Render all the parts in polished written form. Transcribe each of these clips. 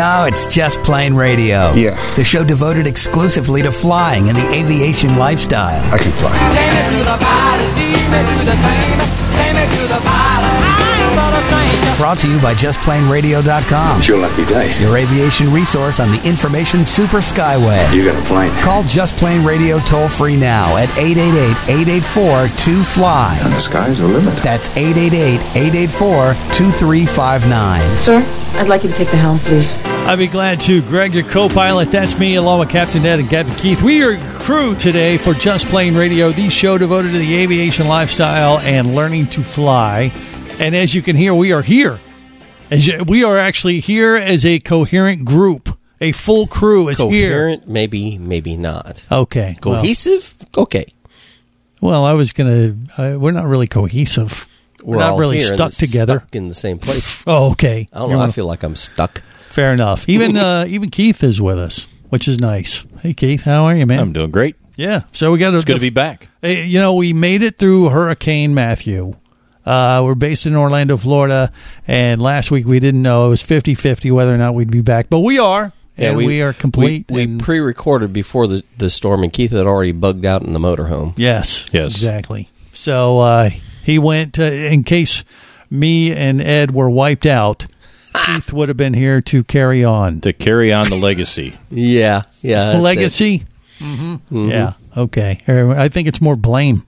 No, it's Just Plain Radio. Yeah. The show devoted exclusively to flying and the aviation lifestyle. I can fly. Take me to the pilot, lead me to the train. Take me to the pilot, I'm not a stranger. Brought to you by JustPlaneRadio.com. It's your lucky day. Your aviation resource on the information super skyway. You got a plane. Call Just Plain Radio toll free now at 888-884-2FLY. And the sky's the limit. That's 888-884-2359. Sir, I'd like you to take the helm, please. I'd be glad to. Greg, your co-pilot, that's me, along with Captain Ed and Captain Keith. We are your crew today for Just Plain Radio, the show devoted to the aviation lifestyle and learning to fly. And as you can hear, we are here. We are actually here as a coherent group. A full crew is Coherent, maybe not. here. Okay. Cohesive? Okay. Well, I was going to... we're not really cohesive. We're not all really here stuck together. Stuck in the same place. Oh, okay. I don't know. I feel like I'm stuck. Fair enough. Even Keith is with us, which is nice. Hey, Keith, how are you, man? I'm doing great. Yeah. So we got It's good to be back. We made it through Hurricane Matthew. We're based in Orlando, Florida, and last week we didn't know. It was 50-50 whether or not we'd be back, but we are, and we are complete. We pre-recorded before the storm, and Keith had already bugged out in the motorhome. Yes, exactly. So he went, in case me and Ed were wiped out, Keith would have been here to carry on. To carry on the legacy. Yeah. Legacy? Mm-hmm. Yeah, okay. I think it's more blame.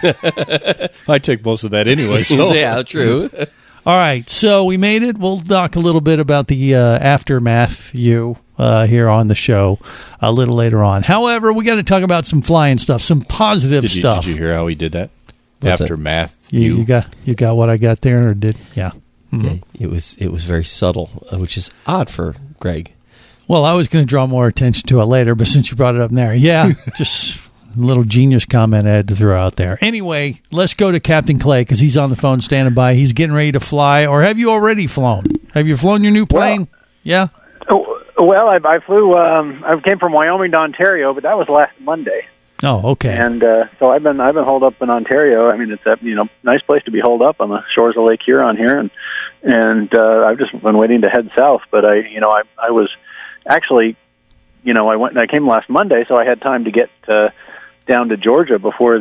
I take most of that anyway. So. Yeah, true. All right, so we made it. We'll talk a little bit about the aftermath here on the show a little later on. However, we got to talk about some flying stuff, some positive stuff. Did you hear how he did that? What's aftermath. You got what I got there, or did? Yeah. Mm-hmm. Yeah, it was very subtle, which is odd for Greg. Well, I was going to draw more attention to it later, but since you brought it up there, yeah, just a little genius comment I had to throw out there. Anyway, let's go to Captain Clay because he's on the phone standing by. He's getting ready to fly, or have you already flown? Have you flown your new plane? Well, yeah. Well, I flew. I came from Wyoming to Ontario, but that was last Monday. Oh, okay. And so I've been holed up in Ontario. I mean, it's a nice place to be holed up on the shores of Lake Huron here, and I've just been waiting to head south. But I was actually, I came last Monday, so I had time to get down to Georgia before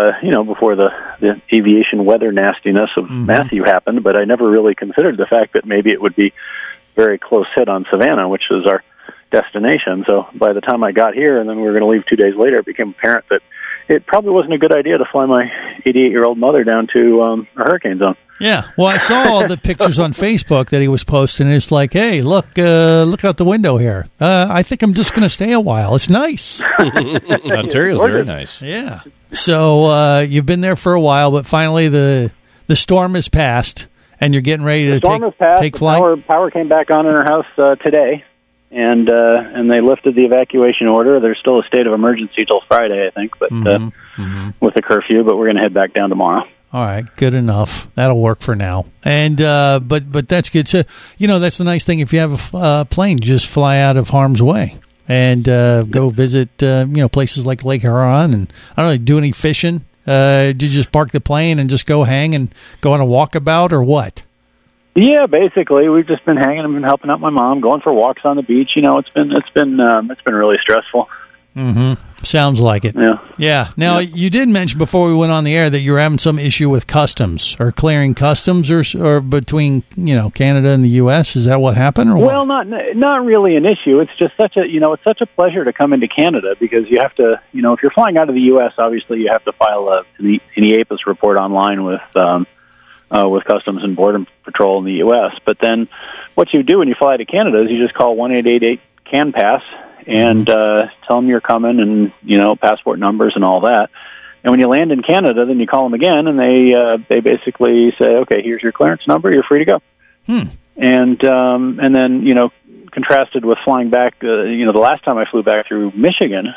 the aviation weather nastiness of Matthew happened. But I never really considered the fact that maybe it would be very close hit on Savannah, which is our destination. So by the time I got here, and then we were going to leave 2 days later, it became apparent that it probably wasn't a good idea to fly my 88-year-old mother down to a hurricane zone. Yeah, well, I saw all the pictures on Facebook that he was posting. It's like, hey, look out the window here. I think I'm just going to stay a while. It's nice. Ontario's very nice. Yeah. So you've been there for a while, but finally the storm has passed, and you're getting ready to take flight. Power came back on in our house today, and they lifted the evacuation order. There's still a state of emergency till Friday, I think, but with a curfew. But we're going to head back down tomorrow. All right, good enough. That'll work for now. And but that's good. So that's the nice thing. If you have a plane, you just fly out of harm's way and go visit places like Lake Huron. And I don't know, do any fishing? Did you just park the plane and just go hang and go on a walkabout, or what? Yeah, basically, we've just been hanging and been helping out my mom, going for walks on the beach. It's been really stressful. Mm-hmm. Sounds like it. Yeah. Now, you did mention before we went on the air that you were having some issue with customs or clearing customs or between Canada and the U.S. Is that what happened? Or well, not really an issue. It's just such a pleasure to come into Canada because you have to if you're flying out of the U.S. obviously you have to file an EAPIS report online with Customs and Border Patrol in the U.S. But then what you do when you fly to Canada is you just call 1-888-CAN-PASS and tell them you're coming and, passport numbers and all that. And when you land in Canada, then you call them again, and they basically say, okay, here's your clearance number, you're free to go. And then, contrasted with flying back, the last time I flew back through Michigan,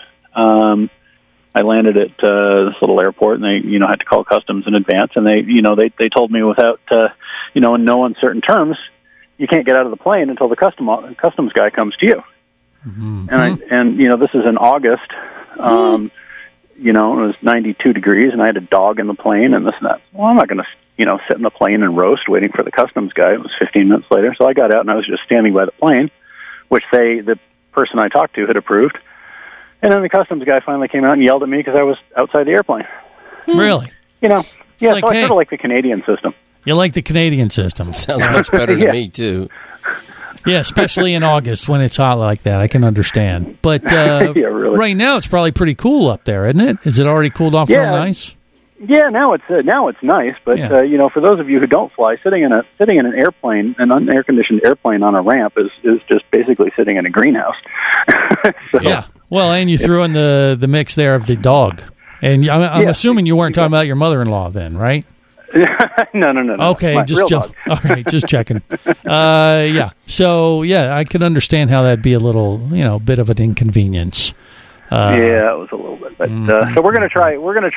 I landed at this little airport, and they, had to call customs in advance, and they told me without, in no uncertain terms, you can't get out of the plane until the customs guy comes to you. And this is in August. It was 92 degrees, and I had a dog in the plane, and this and that. Well, I'm not going to, sit in the plane and roast waiting for the customs guy. It was 15 minutes later, so I got out, and I was just standing by the plane, which the person I talked to had approved. And then the customs guy finally came out and yelled at me because I was outside the airplane. Really? Yeah, Like, so I hey. sort of like the Canadian system. You like the Canadian system. Sounds much better to me, too. Yeah, especially in August when it's hot like that. I can understand. But really. right now it's probably pretty cool up there, isn't it? Is it already cooled off real nice? Yeah, now it's nice, but Yeah. for those of you who don't fly, sitting in an airplane, an unair conditioned airplane on a ramp is just basically sitting in a greenhouse. So, Yeah. Well, and you threw in the mix there of the dog. And I'm assuming you weren't talking about your mother-in-law then, right? No. Okay, My just real dog. all right, just checking. Yeah. So, I can understand how that'd be a little, bit of an inconvenience. Yeah, it was a little bit. But so we're gonna try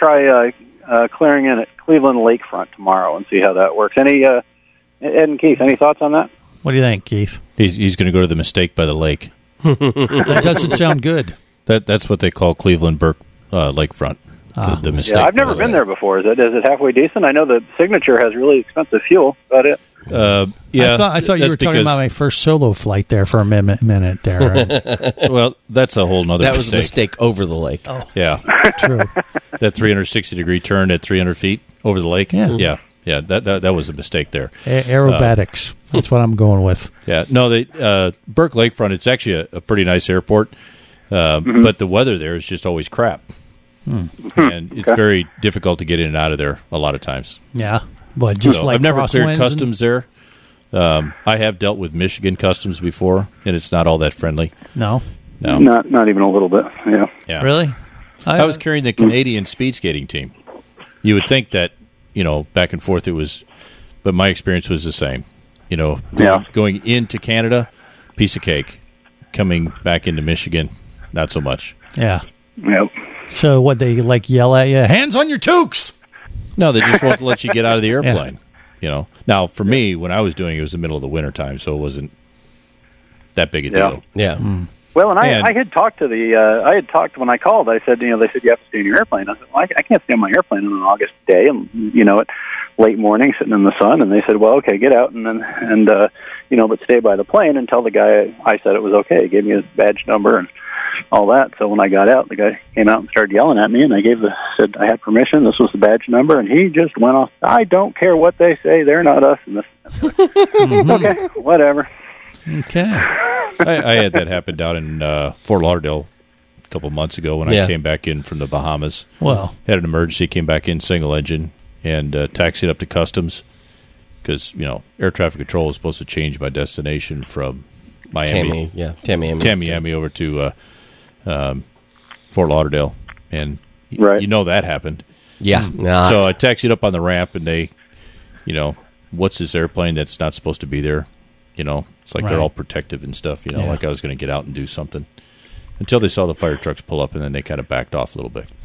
clearing in at Cleveland Lakefront tomorrow and see how that works. Ed and Keith, any thoughts on that? What do you think, Keith? He's going to go to the Mistake by the lake. That doesn't sound good. That's what they call Cleveland Burke Lakefront. The Mistake. Yeah, I've never been there before. Is it halfway decent? I know the Signature has really expensive fuel. About it. Yeah, I thought you were talking about my first solo flight there for a minute there. Well, that's a whole nother That was a mistake. mistake over the lake. Oh, Yeah, true. that 360-degree turn at 300 feet over the lake. Yeah. Yeah. That was a mistake there. Aerobatics. That's what I'm going with. Yeah, no, Burke Lakefront. It's actually a pretty nice airport, but the weather there is just always crap, and it's very difficult to get in and out of there a lot of times. Yeah. But just So like I've never cleared crosswinds customs there. I have dealt with Michigan customs before, and it's not all that friendly. No. No, Not even a little bit. Yeah. yeah. Really? I was carrying the Canadian speed skating team. You would think that, back and forth it was, but my experience was the same. Going into Canada, piece of cake. Coming back into Michigan, not so much. Yeah. Yep. So what, they yell at you, hands on your toques? No, they just won't let you get out of the airplane. Now for me, when I was doing it, it was the middle of the winter time, so it wasn't that big a deal. Yeah. Well, and I had talked to when I called. I said, they said you have to stay in your airplane. I said, well, I can't stay in my airplane on an August day, and at late morning, sitting in the sun. And they said, well, okay, get out but stay by the plane and tell the guy I said it was okay. He gave me his badge number and all that. So when I got out, the guy came out and started yelling at me, and I said I had permission. This was the badge number, and he just went off. I don't care what they say. They're not us. And this. Okay, whatever. Okay. I had that happen down in Fort Lauderdale a couple months ago when I came back in from the Bahamas. Well. Had an emergency, came back in single engine, and taxied up to customs because, air traffic control is supposed to change my destination from Miami. Tamiami over to Fort Lauderdale. And that happened. Yeah. So I taxied up on the ramp, and they, what's this airplane that's not supposed to be there? It's like they're all protective and stuff, like I was going to get out and do something. Until they saw the fire trucks pull up, and then they kind of backed off a little bit.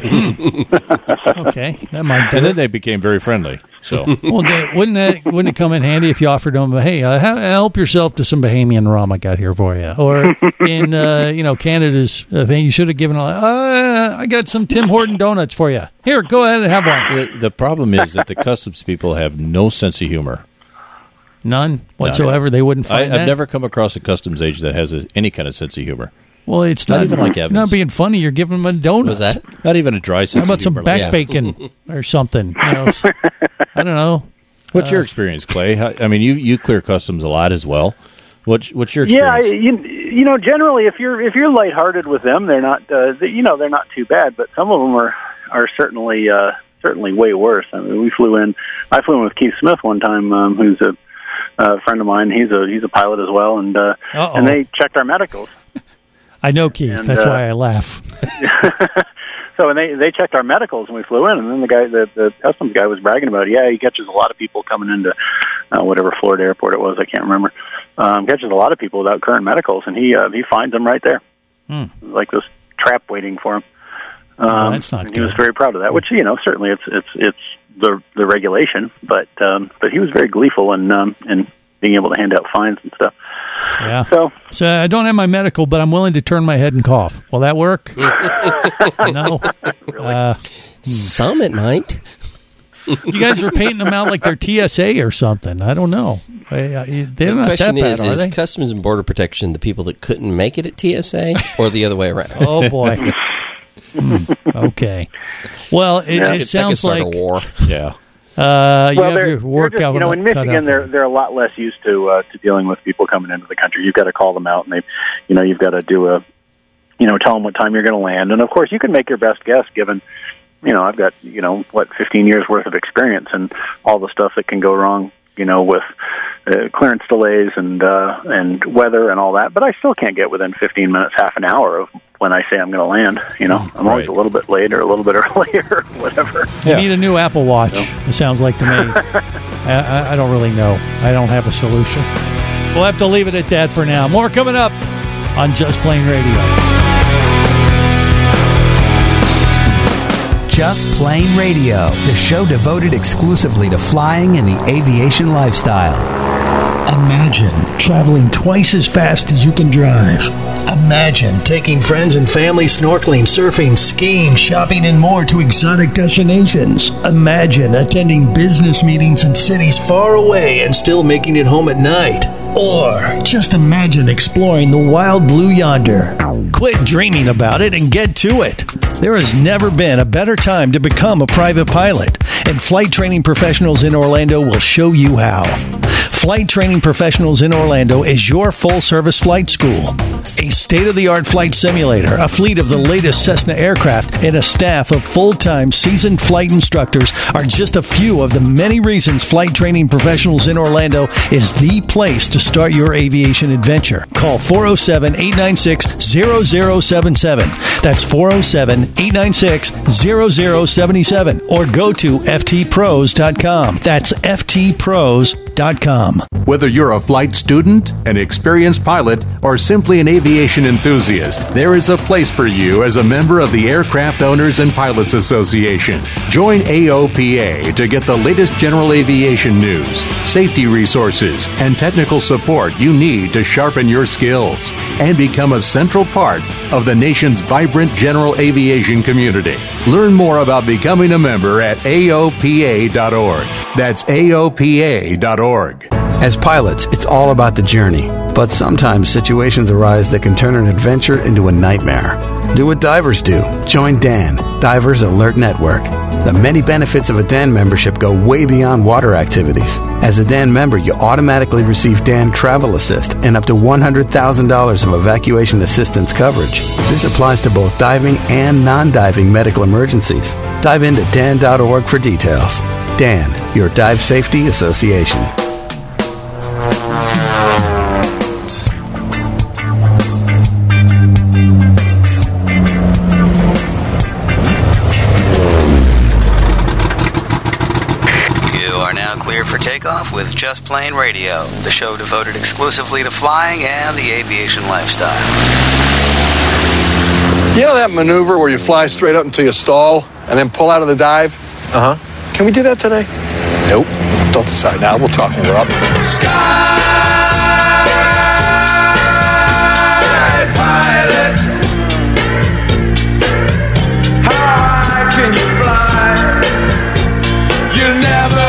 Okay. That might do And it. then they became very friendly. So Well, wouldn't it come in handy if you offered them, hey, help yourself to some Bahamian rum I got here for you? Or in, Canada's thing, you should have given, I got some Tim Horton donuts for you. Here, go ahead and have one. the problem is that the customs people have no sense of humor. None whatsoever. They wouldn't find that. I've never come across a customs agent that has any kind of sense of humor. Well, it's Not not even like you're Evans. not being funny. You're giving them a donut. Was that? Not even a dry How sense about of some humor. back bacon or something? I don't know. What's your experience, Clay? I mean, you clear customs a lot as well. What's your Yeah, experience? generally, if you're lighthearted with them, they're not they're not too bad. But some of them are certainly way worse. I mean, I flew in with Keith Smith one time, who's a friend of mine. He's a pilot as well, and they checked our medicals. I know, Keith. And, that's why I laugh. So and they checked our medicals when we flew in, and then the customs guy was bragging about it. Yeah, he catches a lot of people coming into whatever Florida airport it was. I can't remember. Catches a lot of people without current medicals, and he finds them right there, like this trap waiting for him. That's not and good. he was very proud of that, which certainly it's the regulation, but he was very gleeful in being able to hand out fines and stuff. Yeah. So I don't have my medical, but I'm willing to turn my head and cough. Will that work? No. Some it might. You guys are painting them out like they're TSA or something. I don't know. They're not that bad, are they? Is Customs and Border Protection the people that couldn't make it at TSA, or the other way around? Oh boy. Okay. Well, it sounds like a war. Yeah. In Michigan, they're a lot less used to dealing with people coming into the country. You've got to call them out, and you've got to do tell them what time you're going to land. And of course, you can make your best guess given, I've got 15 years worth of experience and all the stuff that can go wrong, with clearance delays and weather and all that. But I still can't get within 15 minutes, half an hour of when I say I'm going to land. I'm always a little bit late or a little bit earlier or whatever. You need a new Apple Watch, it sounds like to me. I don't really know. I don't have a solution. We'll have to leave it at that for now. More coming up on Just Plain Radio. Just Plain Radio, the show devoted exclusively to flying and the aviation lifestyle. Imagine traveling twice as fast as you can drive. Imagine taking friends and family snorkeling, surfing, skiing, shopping, and more to exotic destinations. Imagine attending business meetings in cities far away and still making it home at night. Or just imagine exploring the wild blue yonder. Quit dreaming about it and get to it. There has never been a better time to become a private pilot, and Flight Training Professionals in Orlando will show you how. Flight Training Professionals in Orlando is your full-service flight school. A state-of-the-art flight simulator, a fleet of the latest Cessna aircraft, and a staff of full-time seasoned flight instructors are just a few of the many reasons Flight Training Professionals in Orlando is the place to start your aviation adventure. Call 407-896-0077. That's 407-896-0077. Or go to ftpros.com. That's ftpros.com. Whether you're a flight student, an experienced pilot, or simply an aviation enthusiast, there is a place for you as a member of the Aircraft Owners and Pilots Association. Join AOPA to get the latest general aviation news, safety resources, and technical support you need to sharpen your skills and become a central part of the nation's vibrant general aviation community. Learn more about becoming a member at AOPA.org. That's AOPA.org. As pilots, it's all about the journey. But sometimes situations arise that can turn an adventure into a nightmare. Do what divers do. Join DAN, Divers Alert Network. The many benefits of a DAN membership go way beyond water activities. As a DAN member, you automatically receive DAN Travel Assist and up to $100,000 of evacuation assistance coverage. This applies to both diving and non-diving medical emergencies. Dive into dan.org for details. DAN, your Dive Safety Association. For takeoff with Just Plain Radio, the show devoted exclusively to flying and the aviation lifestyle. You know that maneuver where you fly straight up until you stall and then pull out of the dive? Uh-huh. Can we do that today? Nope. Don't decide now. We'll talk when we're up. Sky pilot, how high can you fly? You never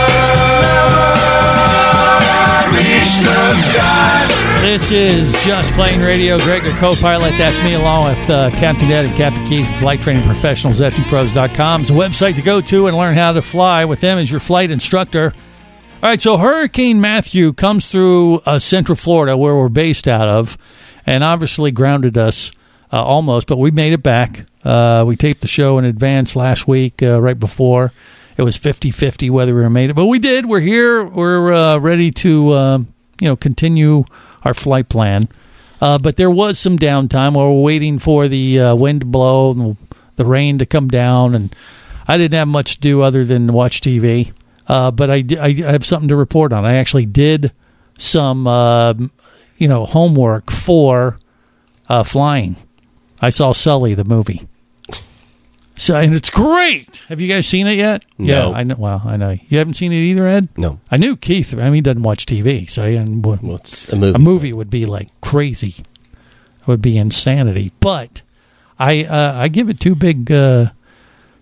This is Just Plain Radio. Greg, your co-pilot. That's me, along with Captain Ed and Captain Keith, Flight Training Professionals, ftpros.com. It's a website to go to and learn how to fly with them as your flight instructor. All right, so Hurricane Matthew comes through Central Florida, where we're based out of, and obviously grounded us almost, but we made it back. We taped the show in advance last week, right before. It was 50-50 whether we made it, but we did. We're here. We're ready to continue our flight plan. But there was some downtime while we're waiting for the wind to blow and the rain to come down, and I didn't have much to do other than watch TV. But I have something to report on. I actually did some homework for flying. I saw Sully, the movie. So, and it's great. Have you guys seen it yet? No. Yeah, I know. Well, I know you haven't seen it either, Ed. No. I knew Keith. I mean, he doesn't watch TV, so it's a movie. A movie would be like crazy. It would be insanity. But I give it two big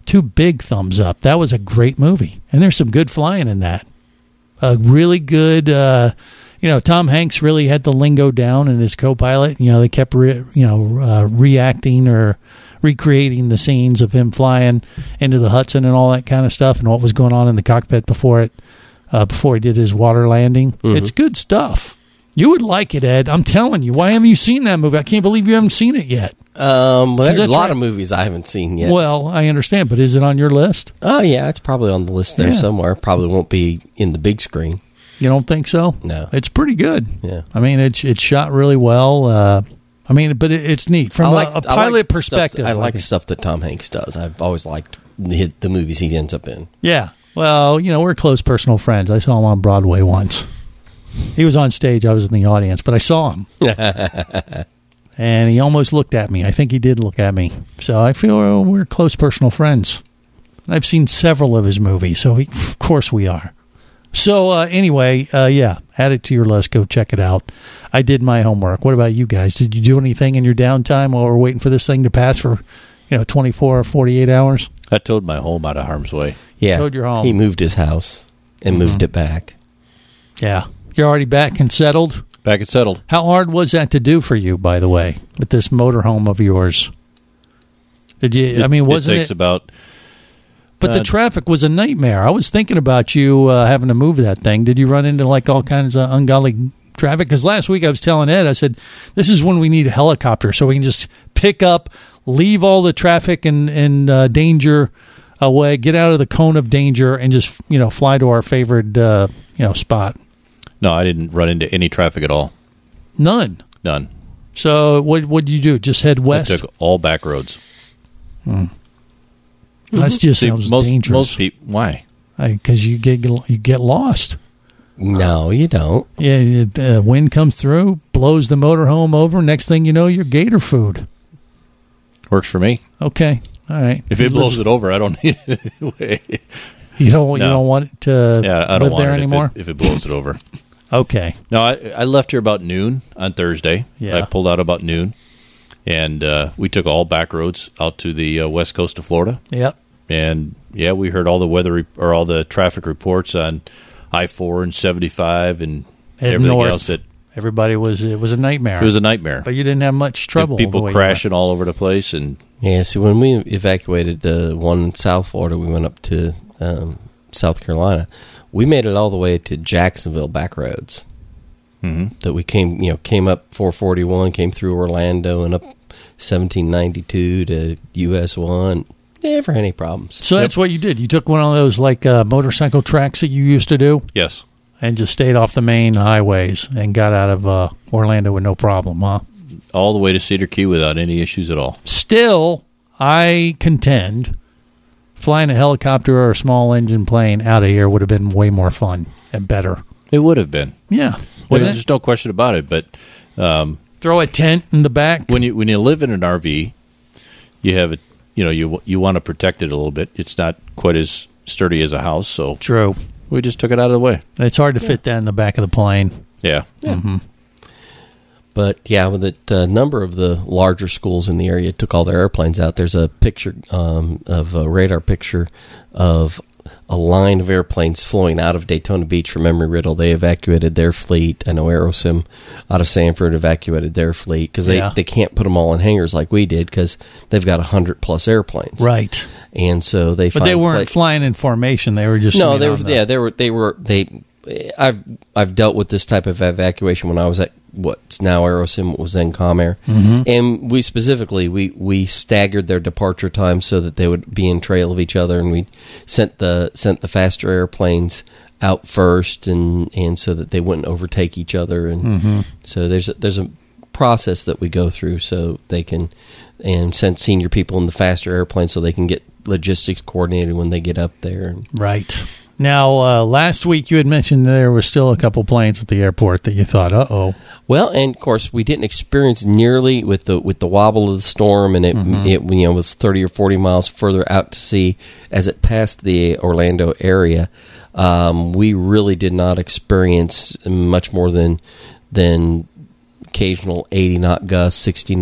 2 big thumbs up. That was a great movie, and there's some good flying in that. A really good, Tom Hanks really had the lingo down, and his co-pilot, they kept reacting or recreating the scenes of him flying into the Hudson and all that kind of stuff, and what was going on in the cockpit before he did his water landing. Mm-hmm. It's good stuff. You would like it, Ed. I'm telling you. Why haven't you seen that movie? I can't believe you haven't seen it yet. There's a lot of movies I haven't seen yet. Well, I understand, but is it on your list? Oh, yeah, it's probably on the list there somewhere. Probably won't be in the big screen. You don't think so? No. It's pretty good. Yeah. I mean, it's shot really well. But it's neat. From a pilot perspective. I like stuff that Tom Hanks does. I've always liked the movies he ends up in. Yeah. Well, we're close personal friends. I saw him on Broadway once. He was on stage. I was in the audience, but I saw him. And he almost looked at me. I think he did look at me. So I feel we're close personal friends. I've seen several of his movies, so of course we are. So anyway, add it to your list. Go check it out. I did my homework. What about you guys? Did you do anything in your downtime while we're waiting for this thing to pass for 24 or 48 hours? I towed my home out of harm's way. Yeah, towed your home. He moved his house and moved it back. Yeah. You're already back and settled? Back and settled. How hard was that to do for you, by the way, with this motorhome of yours? Did you? Wasn't it? Takes about. But the traffic was a nightmare. I was thinking about you having to move that thing. Did you run into all kinds of ungodly traffic? Because last week I was telling Ed, I said, this is when we need a helicopter so we can just pick up, leave all the traffic and danger away, get out of the cone of danger, and just fly to our favorite spot. No, I didn't run into any traffic at all. None. So what did you do? Just head west? I took all back roads. That just sounds dangerous. Most people, why? Because you get lost. No, you don't. Yeah, the wind comes through, blows the motorhome over. Next thing you know, you're gator food. Works for me. Okay, all right. If it blows it over, I don't need it anyway. You don't want it to live there anymore? If it blows it over. Okay. No, I left here about noon on Thursday. Yeah. I pulled out about noon, and we took all back roads out to the west coast of Florida. Yep. And we heard all the weather or all the traffic reports on I-4 and 75 and everything north. else. That everybody it was a nightmare. It was a nightmare. But you didn't have much trouble. People crashing all over the place, and so when we evacuated the one in South Florida, we went up to South Carolina. We made it all the way to Jacksonville back roads. Mm-hmm. That we came up 441, came through Orlando and up 1792 to US 1. Never any problems. So that's what you did. You took one of those motorcycle tracks that you used to do? Yes. And just stayed off the main highways and got out of Orlando with no problem, huh? All the way to Cedar Key without any issues at all. Still, I contend flying a helicopter or a small engine plane out of here would have been way more fun and better. It would have been. Yeah. There's just no question about it. But throw a tent in the back. When you live in an RV, you have it. You want to protect it a little bit. It's not quite as sturdy as a house, so true. We just took it out of the way. It's hard to fit that in the back of the plane. Yeah. Mm-hmm. But with a number of the larger schools in the area took all their airplanes out. There's a picture of a radar picture of a line of airplanes flowing out of Daytona Beach from Embry-Riddle. They evacuated their fleet. I know Aerosim out of Sanford evacuated their fleet because they can't put them all in hangars like we did because they've got 100+ airplanes. Right. And so they. But they weren't flying in formation. They were just I've dealt with this type of evacuation when I was at what's now Aerosim, was then Comair, and we specifically we staggered their departure time so that they would be in trail of each other, and we sent the faster airplanes out first, and so that they wouldn't overtake each other, and so there's a process that we go through so they can and send senior people in the faster airplanes so they can get logistics coordinated when they get up there. Right. Now, last week you had mentioned there was still a couple planes at the airport that you thought, uh-oh. Well, and of course we didn't experience nearly with the wobble of the storm, and it was 30 or 40 miles further out to sea as it passed the Orlando area. We really did not experience much more than occasional 80 knot gusts, 60 knot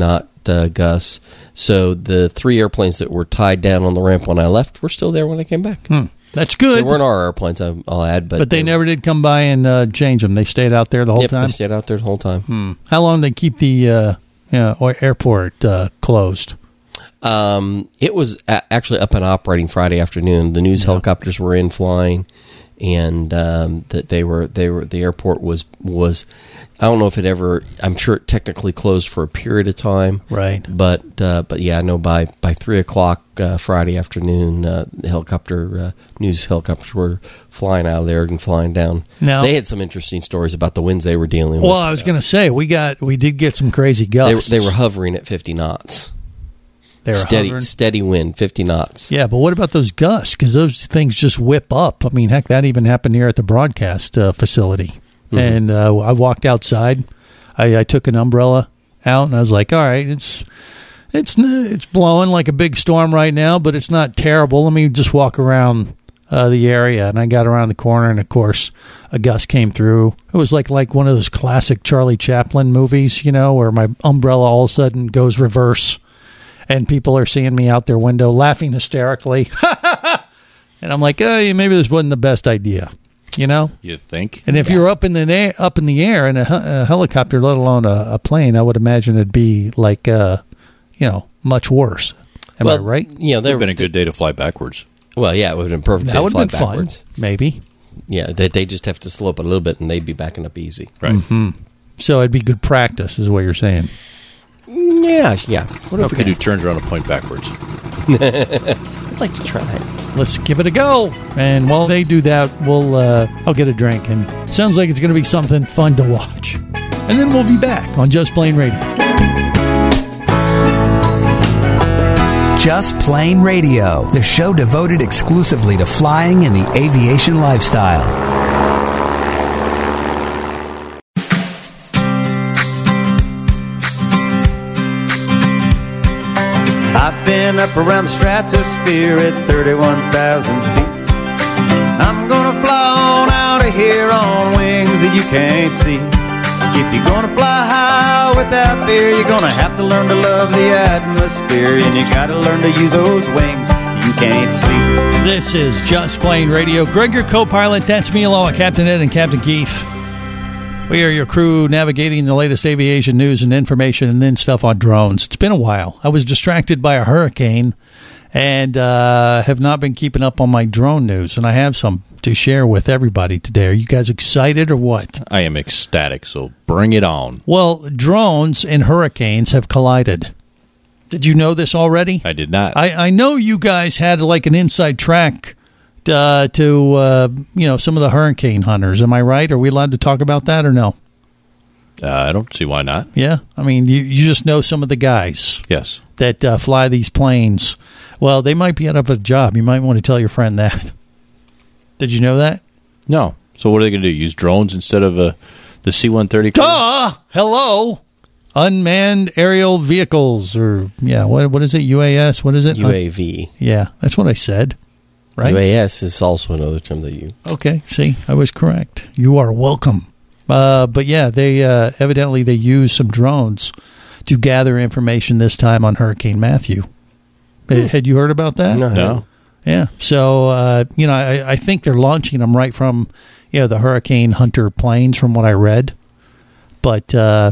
Gus. So the 3 airplanes that were tied down on the ramp when I left were still there when I came back. That's good. They weren't our airplanes, I'll add. But they never did come by and change them. They stayed out there the whole time? They stayed out there the whole time. How long did they keep the airport closed? It was actually up and operating Friday afternoon. The news helicopters were in flying, and that the airport was. I don't know if it ever. I'm sure it technically closed for a period of time, right? But yeah, I know by 3:00 Friday afternoon, the news helicopters were flying out of there and flying down. Now, they had some interesting stories about the winds they were dealing with. Well, I was going to say we did get some crazy gusts. They were hovering at 50 knots. They were steady wind, 50 knots. Yeah, but what about those gusts? Because those things just whip up. I mean, heck, that even happened here at the broadcast facility. Mm-hmm. And I walked outside. I took an umbrella out, and I was like, "All right, it's blowing like a big storm right now, but it's not terrible. Let me just walk around the area." And I got around the corner, and of course, a gust came through. It was like one of those classic Charlie Chaplin movies, where my umbrella all of a sudden goes reverse, and people are seeing me out their window laughing hysterically. And I'm like, maybe this wasn't the best idea. You think? And if you're up in the air in a helicopter, let alone a plane, I would imagine it'd be like, much worse. Am I right? Yeah, it would have been a good day to fly backwards. Well, yeah, it would have been perfect that to fly been backwards. Fun, maybe. Yeah, they just have to slope it a little bit, and they'd be backing up easy. Right. Mm-hmm. So it'd be good practice, is what you're saying. Yeah. What if we could do turns around and point backwards? I'd like to try it. Let's give it a go. And while they do that, I'll get a drink. And sounds like it's going to be something fun to watch. And then we'll be back on Just Plain Radio. Just Plain Radio, the show devoted exclusively to flying and the aviation lifestyle. I've been up around the stratosphere at 31,000 feet. I'm gonna fly on out of here on wings that you can't see. If you're gonna fly high without fear, you're gonna have to learn to love the atmosphere, and you gotta learn to use those wings you can't see. This is Just Plain Radio. Greg, your co-pilot. That's me along with Captain Ed and Captain Keith. We are your crew navigating the latest aviation news and information and then stuff on drones. It's been a while. I was distracted by a hurricane and have not been keeping up on my drone news, and I have some to share with everybody today. Are you guys excited or what? I am ecstatic, so bring it on. Well, drones and hurricanes have collided. Did you know this already? I did not. I know you guys had like an inside track to some of the hurricane hunters. Am I right? Are we allowed to talk about that or no? I don't see why not. Yeah, I mean, you just know some of the guys. Yes. That fly these planes. Well, they might be out of a job. You might want to tell your friend that. Did you know that? No. So what are they going to do? Use drones instead of the C-130? Duh! Hello! Unmanned aerial vehicles, or what is it? UAS? What is it? UAV. Yeah, that's what I said. Right? UAS is also another term they use. Okay, see, I was correct. You are welcome. But yeah, they evidently they used some drones to gather information this time on Hurricane Matthew. Had you heard about that? No. Yeah. So I think they're launching them right from the Hurricane Hunter planes, from what I read. But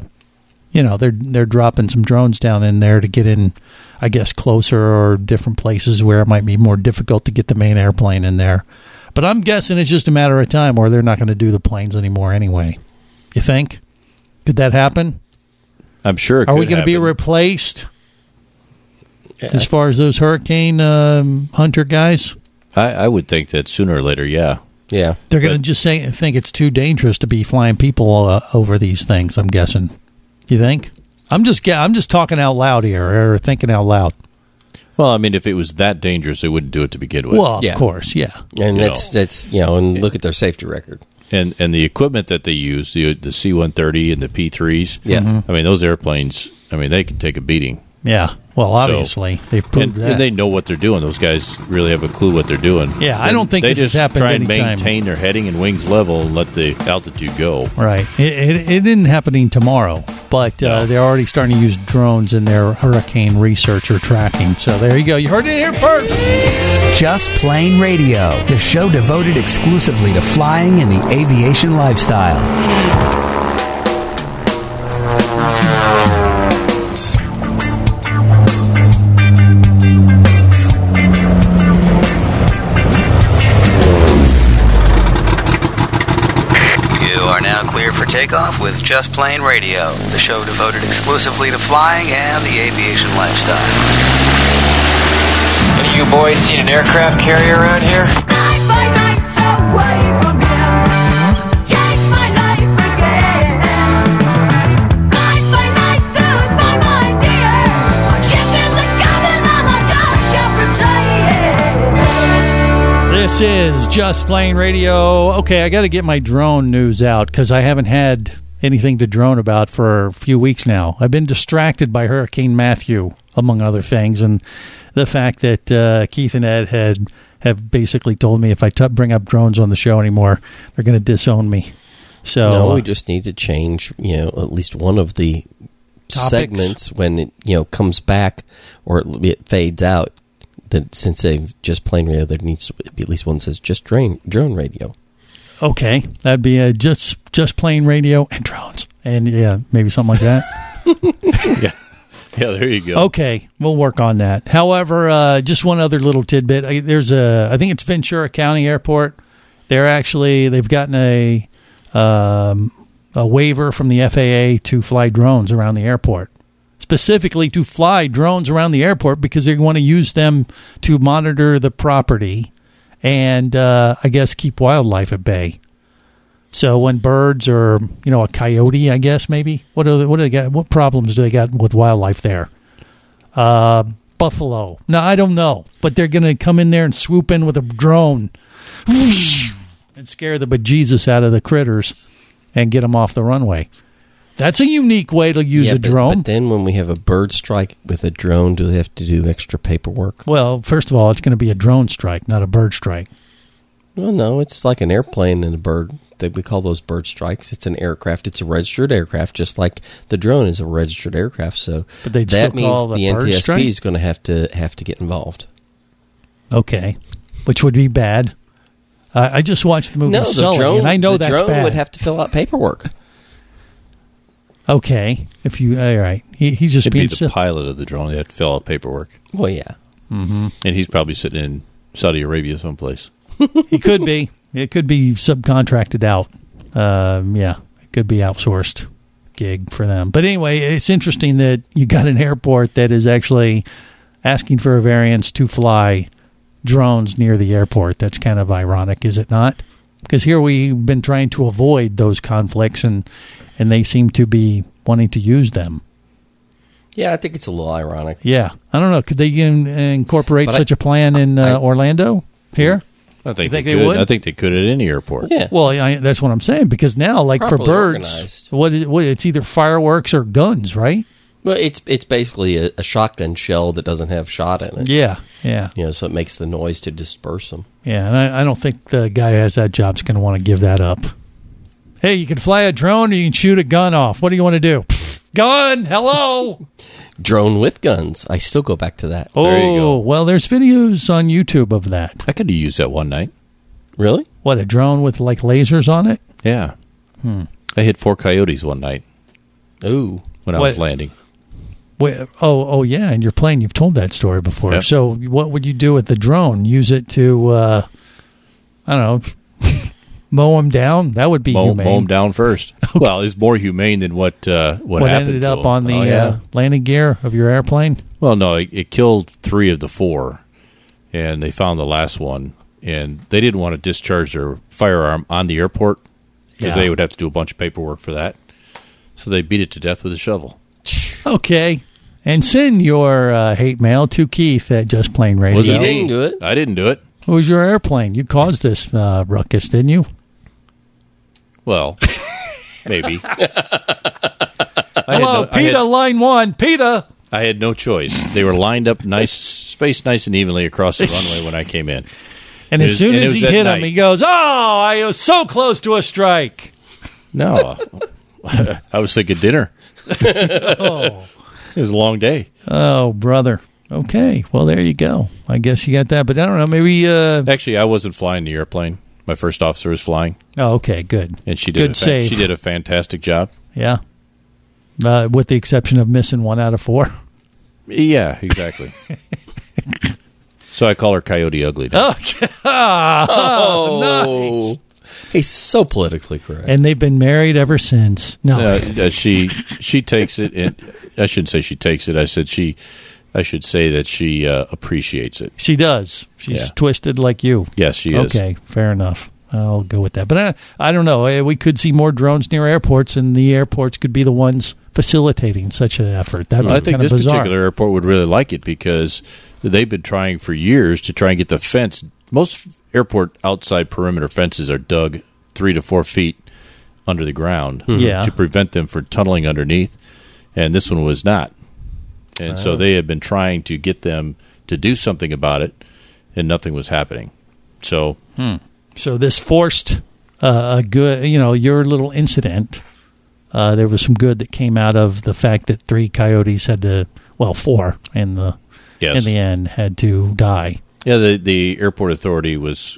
they're dropping some drones down in there to get in, I guess, closer or different places where it might be more difficult to get the main airplane in there. But I'm guessing it's just a matter of time where they're not going to do the planes anymore anyway. You think? Could that happen? I'm sure it Are could we going to be replaced as far as those Hurricane Hunter guys? I would think that sooner or later, yeah. Yeah. They're going to just think it's too dangerous to be flying people over these things, I'm guessing. You think? I'm just talking out loud here, or thinking out loud. Well, I mean, if it was that dangerous, they wouldn't do it to begin with. Well, of course, yeah. And that's and look at their safety record. And the equipment that they use, the C-130 and the P-3s, Mm-hmm. I mean, those airplanes, they can take a beating. Yeah, well, obviously, they've proved that. And they know what they're doing. Those guys really have a clue what they're doing. Yeah, I don't think they this just has happened try and anytime. maintain their heading and wings level and let the altitude go. Right. It isn't happening tomorrow. But they're already starting to use drones in their hurricane research or tracking. So there you go. You heard it here first. Just Plane Radio, the show devoted exclusively to flying and the aviation lifestyle. For takeoff with Just Plane Radio, the show devoted exclusively to flying and the aviation lifestyle. Any of you boys seen an aircraft carrier around here? This is Just Plane Radio. Okay, I got to get my drone news out because I haven't had anything to drone about for a few weeks now. I've been distracted by Hurricane Matthew, among other things, and the fact that Keith and Ed have basically told me if I bring up drones on the show anymore, they're going to disown me. So no, we just need to change, at least one of the topics. Segments when it, comes back or it fades out. That since they've Just Plane Radio, there needs to be at least one that says just drone radio. Okay, that'd be a just Plane Radio and drones, and maybe something like that. yeah, there you go. Okay, we'll work on that. However, just one other little tidbit. I think it's Ventura County Airport. They've gotten a waiver from the FAA to fly drones around the airport. Specifically to fly drones around the airport because they want to use them to monitor the property and, I guess, keep wildlife at bay. So when birds or, a coyote, I guess, maybe, what problems do they got with wildlife there? Buffalo. No, I don't know. But they're going to come in there and swoop in with a drone and scare the bejesus out of the critters and get them off the runway. That's a unique way to use a drone. But then when we have a bird strike with a drone, do they have to do extra paperwork? Well, first of all, it's going to be a drone strike, not a bird strike. Well, no, it's like an airplane and a bird. We call those bird strikes. It's an aircraft. It's a registered aircraft, just like the drone is a registered aircraft. So but that means the NTSB is going to have to get involved. Okay, which would be bad. I just watched the movie Sully, and I know that's bad. The drone would have to fill out paperwork. Okay, if you all right, he's just being the pilot of the drone. They have to fill out paperwork. Well, yeah, and he's probably sitting in Saudi Arabia someplace. He could be. It could be subcontracted out. It could be outsourced gig for them. But anyway, it's interesting that you got an airport that is actually asking for a variance to fly drones near the airport. That's kind of ironic, is it not? Because here we've been trying to avoid those conflicts, and they seem to be wanting to use them. Yeah, I think it's a little ironic. Yeah. I don't know. Could they incorporate such a plan in Orlando here? I think they could. Would? I think they could at any airport. Yeah. Well, that's what I'm saying, because now, like Properly for birds, it's either fireworks or guns, right? Well, it's basically a shotgun shell that doesn't have shot in it. Yeah. So it makes the noise to disperse them. Yeah, and I don't think the guy who has that job's going to want to give that up. Hey, you can fly a drone or you can shoot a gun off. What do you want to do? Gun! Hello! Drone with guns. I still go back to that. Oh, there you go. Well, there's videos on YouTube of that. I could have used that one night. Really? What, a drone with, like, lasers on it? Yeah. I hit 4 coyotes one night. Ooh. When I was landing. Wait, yeah, in your plane. You've told that story before. Yep. So what would you do with the drone? Use it to, I don't know, mow them down? That would be humane. Mow them down first. Okay. Well, it's more humane than what happened ended up on the landing gear of your airplane? Well, no, it killed 3 of the 4, and they found the last one, and they didn't want to discharge their firearm on the airport because they would have to do a bunch of paperwork for that. So they beat it to death with a shovel. Okay. And send your hate mail to Keith at Just Plane Radio. He didn't do it. I didn't do it. It was your airplane. You caused this ruckus, didn't you? Well, maybe. Hello, PETA, line 1. PETA! I had no choice. They were lined up spaced nice and evenly across the runway when I came in. And as soon as he hit him, he goes, "Oh, I was so close to a strike." No. I was thinking dinner. Oh. It was a long day. Oh, brother. Okay. Well, there you go. I guess you got that. But I don't know. Maybe. Actually, I wasn't flying the airplane. My first officer was flying. Oh, okay. Good. And she did save. She did a fantastic job. Yeah. With the exception of missing 1 out of 4. Yeah, exactly. So I call her Coyote Ugly now. Oh, nice. He's so politically correct. And they've been married ever since. No. She takes it. I shouldn't say she takes it. I should say that she appreciates it. She does. She's twisted like you. Yes, she is. Okay, fair enough. I'll go with that. But I don't know. We could see more drones near airports, and the airports could be the ones facilitating such an effort. That I think this bizarre. particular airport would really like it because they've been trying for years to try and get the fence. Most airport outside perimeter fences are dug 3 to 4 feet under the ground to prevent them from tunneling underneath, and this one was not. And so they had been trying to get them to do something about it, and nothing was happening. So, So this forced a good, your little incident. There was some good that came out of the fact that 3 coyotes had to, 4 in the end had to die. Yeah, the airport authority was.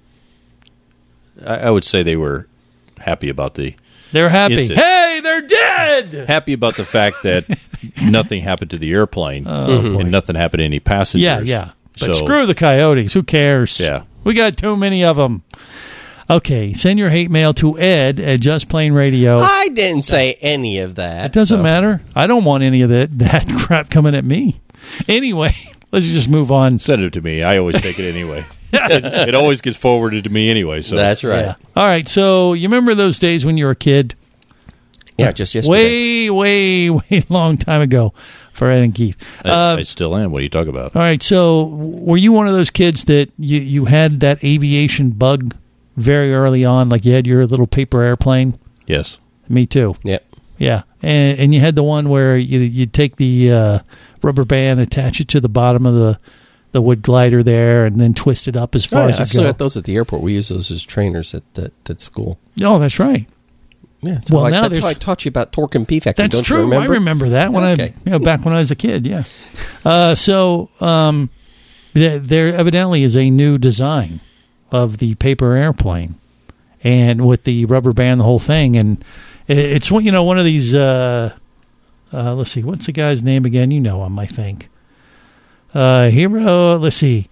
I would say they were happy about the. They're happy. Incident. Hey, they're dead. Happy about the fact that nothing happened to the airplane and nothing happened to any passengers. Yeah. But screw the coyotes. Who cares? Yeah. We got too many of them. Okay, send your hate mail to Ed at Just Plain Radio. I didn't say any of that. It doesn't matter. I don't want any of that crap coming at me. Anyway, let's just move on. Send it to me. I always take it anyway. It always gets forwarded to me anyway. So that's right. Yeah. All right, so you remember those days when you were a kid? Yeah, just yesterday. Way long time ago for Ed and Keith. I still am. What are you talking about? All right, so were you one of those kids that you had that aviation bug very early on, like you had your little paper airplane? Yes. Me too. Yep. Yeah, and you had the one where you'd take the rubber band, attach it to the bottom of the wood glider there, and then twist it up as far as I it still go. got those at the airport. We use those as trainers at school. Oh, that's right. Yeah, that's how I taught you about torque and P factor. That's Don't true. You remember? I remember that when back when I was a kid. Yeah. There evidently is a new design of the paper airplane, and with the rubber band, the whole thing, and it's one of these. Let's see, what's the guy's name again? You know him, I think. Hiro. Let's see.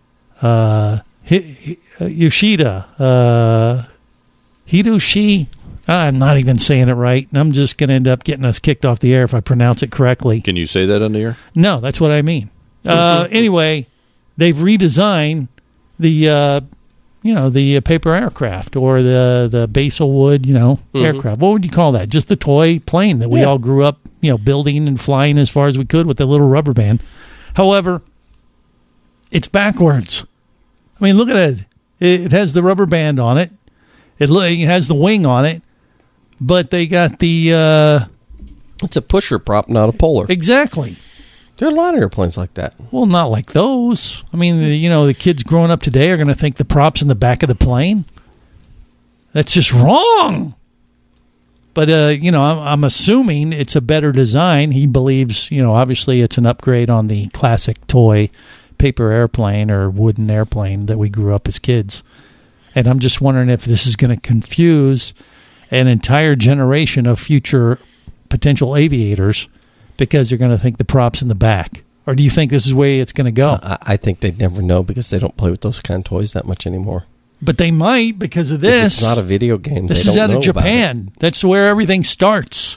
Yoshida. Hiroshi. I'm not even saying it right. I'm just going to end up getting us kicked off the air if I pronounce it correctly. Can you say that on the air? No, that's what I mean. Anyway, they've redesigned the paper aircraft or the basal wood, aircraft. What would you call that? Just the toy plane that we all grew up, building and flying as far as we could with the little rubber band. However, it's backwards. I mean, look at it. It has the rubber band on it. It has the wing on it, but they got the... It's a pusher prop, not a polar. Exactly. There are a lot of airplanes like that. Well, not like those. I mean, the kids growing up today are going to think the prop's in the back of the plane. That's just wrong. But, I'm assuming it's a better design. He believes, obviously it's an upgrade on the classic toy paper airplane or wooden airplane that we grew up as kids. And I'm just wondering if this is going to confuse an entire generation of future potential aviators because they're going to think the prop's in the back. Or do you think this is the way it's going to go? I think they'd never know because they don't play with those kind of toys that much anymore. But they might because of this. If it's not a video game. This they is don't out know of Japan. That's where everything starts.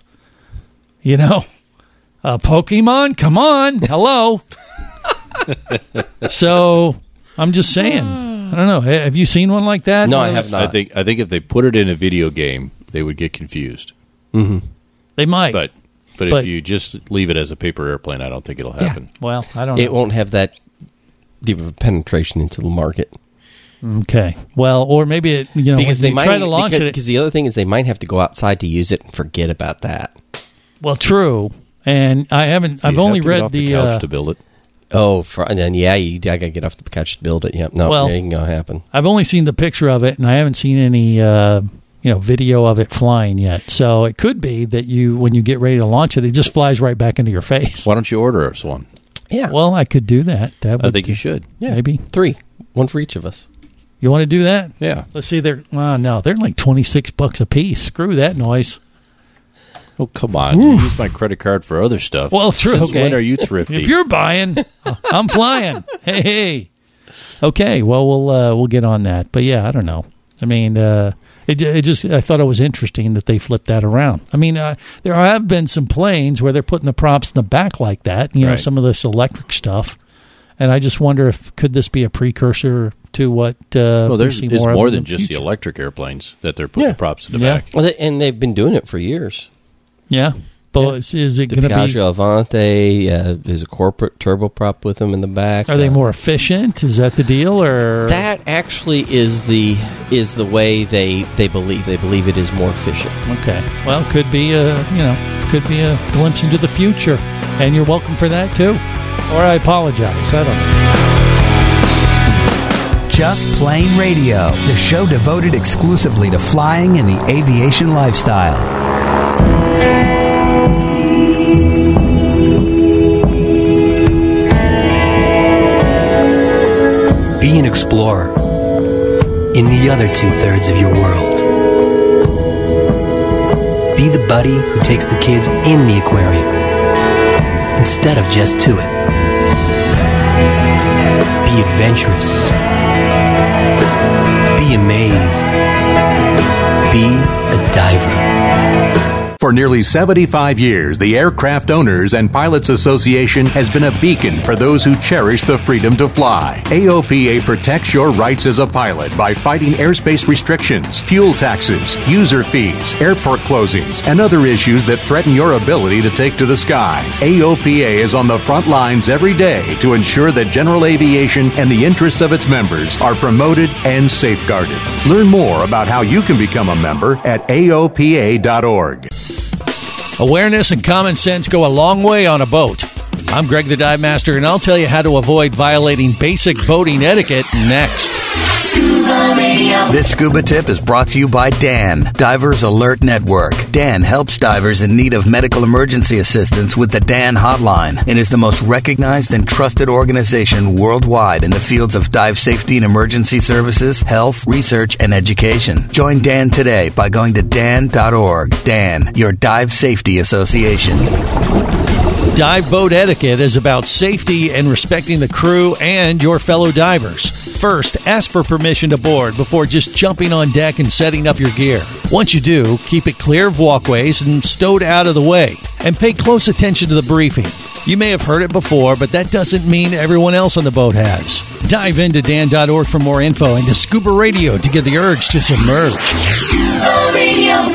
Pokemon, come on. Hello. So I'm just saying. I don't know. Have you seen one like that? No, I have not. I think if they put it in a video game, they would get confused. Mm-hmm. They might. But if you just leave it as a paper airplane, I don't think it'll happen. Yeah. Well, I don't know. It won't have that deep of a penetration into the market. Okay. Well, or maybe it, because they might try to launch it. Because the other thing is they might have to go outside to use it and forget about that. Well, true. And I haven't. I've only read the couch to build it. Oh, and then I got to get off the couch to build it. Yep. No, it ain't gonna happen. I've only seen the picture of it, and I haven't seen any, video of it flying yet. So it could be that when you get ready to launch it just flies right back into your face. Why don't you order us one? Yeah. Well, I could do that. I think you should. Yeah. Maybe 3, one for each of us. You want to do that? Yeah. Let's see. They're like $26 a piece. Screw that noise. Oh, come on. You use my credit card for other stuff. Well, true. Since okay. when are you thrifty? If you're buying, I'm flying. Hey. Okay. Well, we'll get on that. But yeah, I don't know. I mean, I thought it was interesting that they flipped that around. I mean, there have been some planes where they're putting the props in the back like that. Right. Some of this electric stuff. And I just wonder could this be a precursor to what? There's more than just the electric airplanes that they're putting the props in the back. Well, and they've been doing it for years. Yeah, but is it going to be? The Piaggio Avante is a corporate turboprop with them in the back. Are they more efficient? Is that the deal, or that actually is the way they believe? They believe it is more efficient. Okay, well, could be a glimpse into the future, and you're welcome for that too. Or I apologize. I don't know. Just Plain Radio, the show devoted exclusively to flying and the aviation lifestyle. Be an explorer in the other 2/3 of your world. Be the buddy who takes the kids in the aquarium instead of just to it. Be adventurous. Be amazed. Be a diver. For nearly 75 years, the Aircraft Owners and Pilots Association has been a beacon for those who cherish the freedom to fly. AOPA protects your rights as a pilot by fighting airspace restrictions, fuel taxes, user fees, airport closings, and other issues that threaten your ability to take to the sky. AOPA is on the front lines every day to ensure that general aviation and the interests of its members are promoted and safeguarded. Learn more about how you can become a member at AOPA.org. Awareness and common sense go a long way on a boat. I'm Greg the Dive Master, and I'll tell you how to avoid violating basic boating etiquette next. Scuba Radio. This scuba tip is brought to you by DAN, Divers Alert Network. DAN helps divers in need of medical emergency assistance with the DAN hotline and is the most recognized and trusted organization worldwide in the fields of dive safety and emergency services, health, research, and education. Join DAN today by going to dan.org. DAN, your dive safety association. Dive boat etiquette is about safety and respecting the crew and your fellow divers. First, ask for permission to board before just jumping on deck and setting up your gear. Once you do, keep it clear of walkways and stowed out of the way. And pay close attention to the briefing. You may have heard it before, but that doesn't mean everyone else on the boat has. Dive into dan.org for more info and to Scuba Radio to get the urge to submerge. Scuba Radio.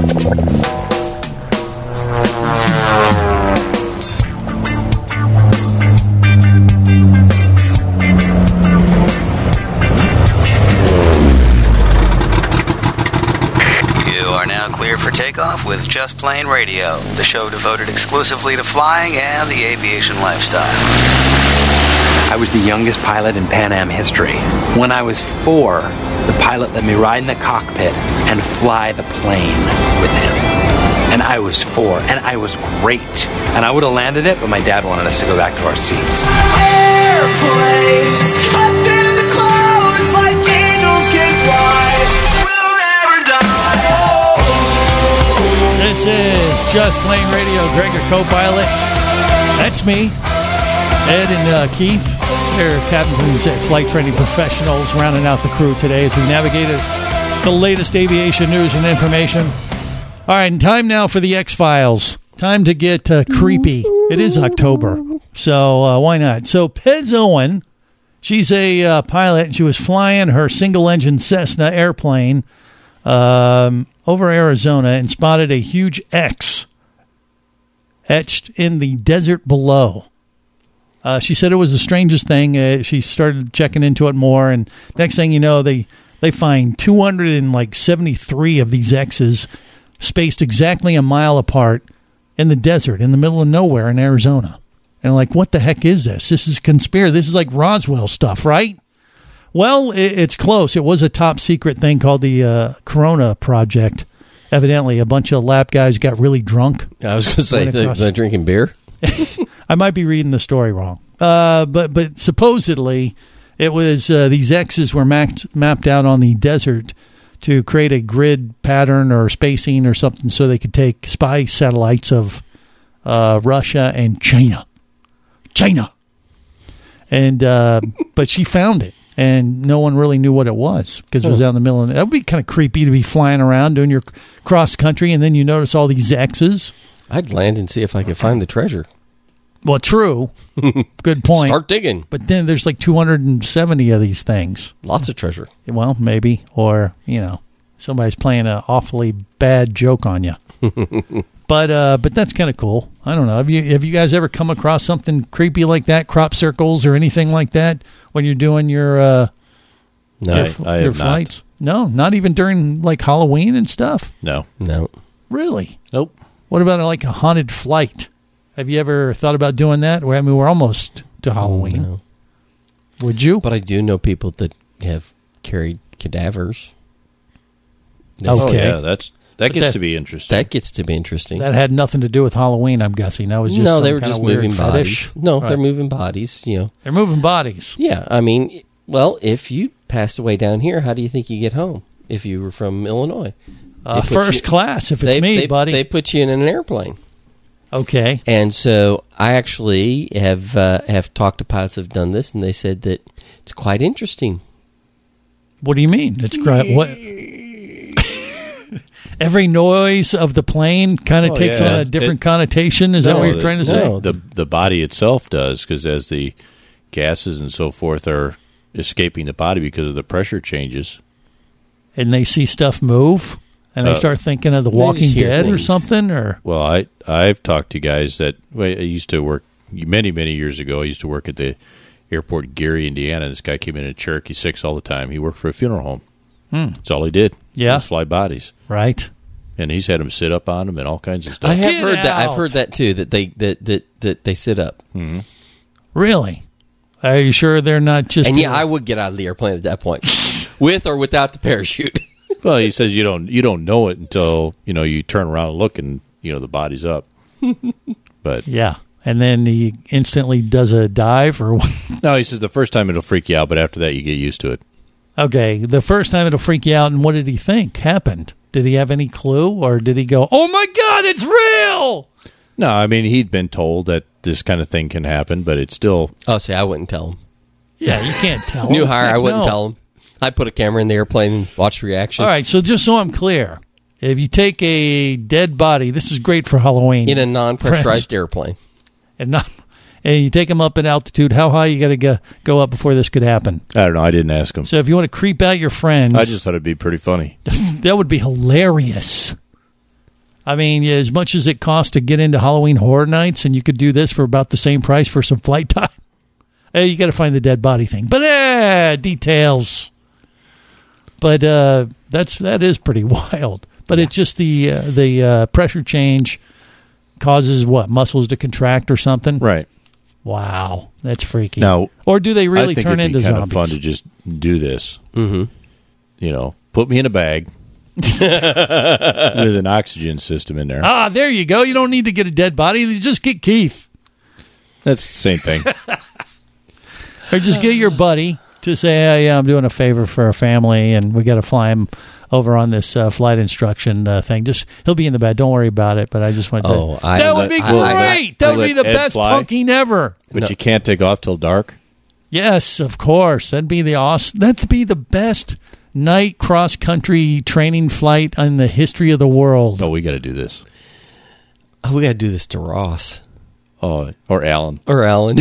For takeoff with Just Plain Radio, the show devoted exclusively to flying and the aviation lifestyle. I was the youngest pilot in Pan Am history. When I was 4, the pilot let me ride in the cockpit and fly the plane with him. And I was 4, and I was great. And I would have landed it, but my dad wanted us to go back to our seats. Airplanes kept in the clouds like angels can fly. We'll never die. This is Just Plain Radio. Greg, your co-pilot. That's me. Ed and Keith. They're captains at Flight Training Professionals, rounding out the crew today as we navigate the latest aviation news and information. All right, and time now for the X-Files. Time to get creepy. It is October, so why not? So Pez Owen, she's a pilot, and she was flying her single-engine Cessna airplane over Arizona and spotted a huge X etched in the desert below. She said it was the strangest thing. She started checking into it more, and next thing you know, they find 273 of these X's spaced exactly a mile apart in the desert, in the middle of nowhere in Arizona. And like, what the heck is this? This is conspiracy. This is like Roswell stuff, right? Well, it's close. It was a top secret thing called the Corona Project. Evidently, a bunch of lap guys got really drunk. I was going to say, they're drinking beer. I might be reading the story wrong. But supposedly, it was these X's were mapped out on the desert to create a grid pattern or spacing or something so they could take spy satellites of Russia and China. And but she found it, and no one really knew what it was because it was out in the middle of it. That would be kind of creepy to be flying around doing your cross country, and then you notice all these X's. I'd land and see if I could find the treasure. Well, true. Good point. Start digging. But then there's like 270 of these things. Lots of treasure. Well, maybe. Or, somebody's playing an awfully bad joke on you. But that's kind of cool. I don't know. Have you guys ever come across something creepy like that? Crop circles or anything like that when you're doing your your flights? No, not even during like Halloween and stuff. No. Really? Nope. What about like a haunted flight? Have you ever thought about doing that? I mean, we're almost to Halloween. No. Would you? But I do know people that have carried cadavers. Okay. Oh, yeah, that gets to be interesting. That gets to be interesting. That had nothing to do with Halloween, I'm guessing. That was just they were just moving bodies. Fetish. No, Right. they're moving bodies. They're moving bodies. Yeah, I mean, well, if you passed away down here, how do you think you get home? If you were from Illinois, first class. If it's me, buddy, they put you in an airplane. Okay. And so I actually have talked to pilots who've done this, and they said that it's quite interesting. What do you mean? It's great. What? Every noise of the plane kind of takes on a different connotation. Is that what you're trying to say? No, the body itself does, because as the gases and so forth are escaping the body because of the pressure changes. And they see stuff move, and they start thinking of The Walking Dead or something? Or well, I've talked to guys that I used to work many years ago. I used to work at the airport in Gary, Indiana. This guy came in at Cherokee 6 all the time. He worked for a funeral home. That's all he did. Yeah, just fly bodies. Right. And he's had them sit up on them and all kinds of stuff. I have heard that. I've heard that too. That they sit up. Mm-hmm. Really? Are you sure they're not just? And I would get out of the airplane at that point, with or without the parachute. Well, he says you don't know it until you turn around and look and the body's up. But yeah, and then he instantly does a dive or what? No, he says the first time it'll freak you out, but after that you get used to it. Okay, the first time it'll freak you out, and what did he think happened? Did he have any clue, or did he go, "Oh my God, it's real"? No, I mean he'd been told that this kind of thing can happen, but it's still. Oh, see, I wouldn't tell him. Yeah, you can't tell him. New hire, I wouldn't tell him. I'd put a camera in the airplane and watch reaction. All right, so just so I'm clear, if you take a dead body, this is great for Halloween. In a non-pressurized airplane. And you take them up in altitude, how high you got to go up before this could happen? I don't know. I didn't ask him. So if you want to creep out your friends... I just thought it'd be pretty funny. That would be hilarious. I mean, as much as it costs to get into Halloween Horror Nights, and you could do this for about the same price for some flight time. You got to find the dead body thing. But details. But that is pretty wild. But it's just the pressure change causes what? Muscles to contract or something? Right. Wow, that's freaky. Now, or do they really turn into kind zombies? Of fun to just do this. Mm-hmm. Put me in a bag with an oxygen system in there. Ah, there you go. You don't need to get a dead body. You just get Keith. That's the same thing. Or just get your buddy to say, "Hey, I'm doing a favor for our family, and we got to fly him over on this flight instruction thing." Just he'll be in the bed. Don't worry about it. But I just want to. That would be great. That would be the best punking ever. But you can't take off till dark. Yes, of course. That'd be the best night cross country training flight in the history of the world. Oh, we got to do this. Oh, we got to do this to Ross. Oh, or Alan. Or Alan.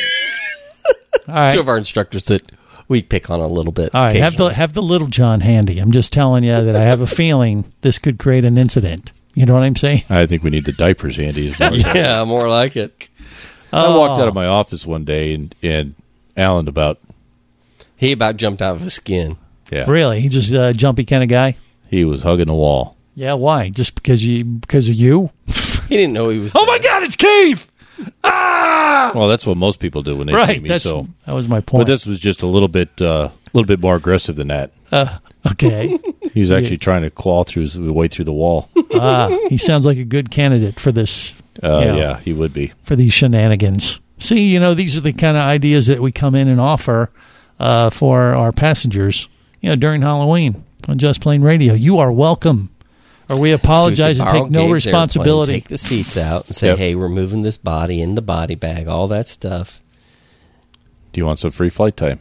All right. Two of our instructors that we pick on a little bit. All right, have the little John handy. I'm just telling you that I have a feeling this could create an incident. You know what I'm saying? I think we need the diapers handy. Yeah, more like it. I walked out of my office one day, and Alan about jumped out of his skin. Yeah, really? He just jumpy kind of guy. He was hugging the wall. Yeah, why? Just because of you? He didn't know he was. Oh my God! It's Keith! Ah! Well, that's what most people do when they see me. So that was my point. But this was just a little bit more aggressive than that. Okay. He's actually trying to claw through his way through the wall. He sounds like a good candidate for this. Yeah, he would be. For these shenanigans. See, these are the kind of ideas that we come in and offer for our passengers, during Halloween on Just Plain Radio. You are welcome. Or we apologize and take no responsibility. Take the seats out and say, hey, we're moving this body in the body bag, all that stuff. Do you want some free flight time?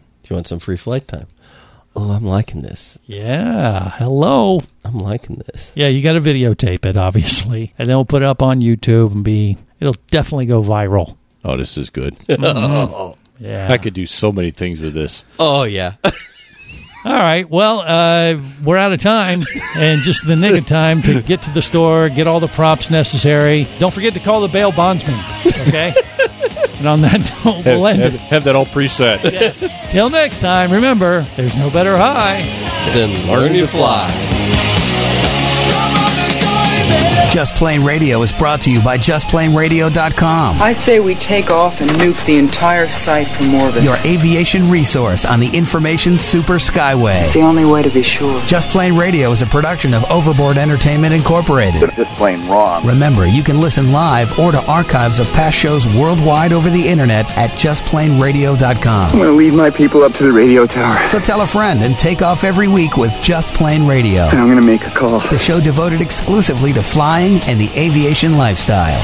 Oh, I'm liking this. Yeah. Hello. I'm liking this. Yeah, you got to videotape it, obviously. And then we'll put it up on YouTube and it'll definitely go viral. Oh, this is good. Mm-hmm. Yeah. I could do so many things with this. Oh, yeah. All right. Well, we're out of time, and just the nick of time to get to the store, get all the props necessary. Don't forget to call the bail bondsman, okay? And on that note, we'll end it. Have that all preset. Yes. Till next time, remember, there's no better high than learning to fly. Just Plain Radio is brought to you by JustPlainRadio.com. I say we take off and nuke the entire site from orbit. Your aviation resource on the information super skyway. It's the only way to be sure. Just Plain Radio is a production of Overboard Entertainment Incorporated. Just plain wrong. Remember, you can listen live or to archives of past shows worldwide over the internet at JustPlainRadio.com. I'm going to leave my people up to the radio tower. So tell a friend and take off every week with Just Plain Radio. And I'm going to make a call. The show devoted exclusively to flying and the aviation lifestyle.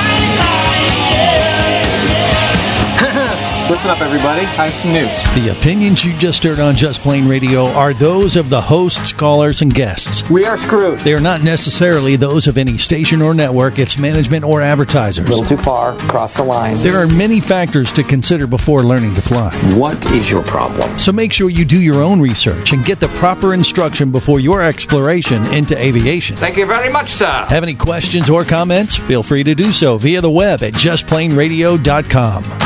Listen up, everybody. I have some news. The opinions you just heard on Just Plain Radio are those of the hosts, callers, and guests. We are screwed. They are not necessarily those of any station or network, its management, or advertisers. A little too far. Cross the line. There are many factors to consider before learning to fly. What is your problem? So make sure you do your own research and get the proper instruction before your exploration into aviation. Thank you very much, sir. Have any questions or comments? Feel free to do so via the web at JustPlainRadio.com.